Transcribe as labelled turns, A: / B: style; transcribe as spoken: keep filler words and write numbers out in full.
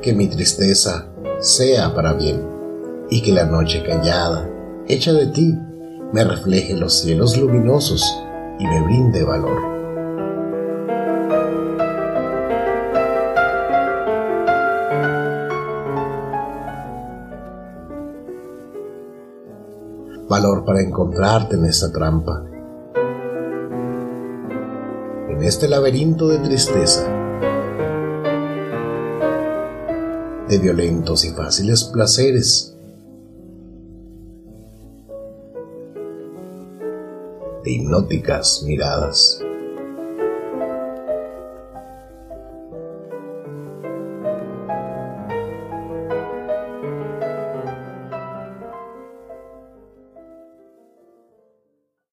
A: que mi tristeza sea para bien, y que la noche callada, hecha de ti, me refleje los cielos luminosos y me brinde valor. Valor para encontrarte en esta trampa, en este laberinto de tristeza, de violentos y fáciles placeres, de hipnóticas miradas.